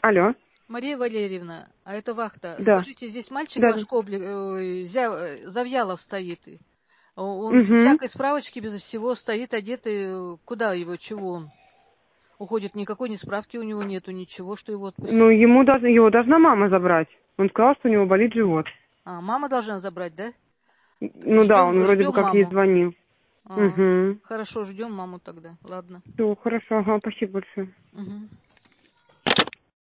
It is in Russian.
Алло. Мария Валерьевна, а это вахта. Да. Скажите, здесь мальчик Да. ваш Завьялов стоит. Он без Угу. всякой справочки, без всего стоит одетый. Куда его, чего он уходит? Никакой ни справки у него нету, ничего, что его Ну, отпустили. его должна мама забрать. Он сказал, что у него болит живот. А, мама должна забрать, да? Ну да, он вроде бы Ждем как ей маму. звонил. А, Угу. хорошо, ждем маму тогда. Ладно. Все, хорошо, ага, спасибо большое. Угу.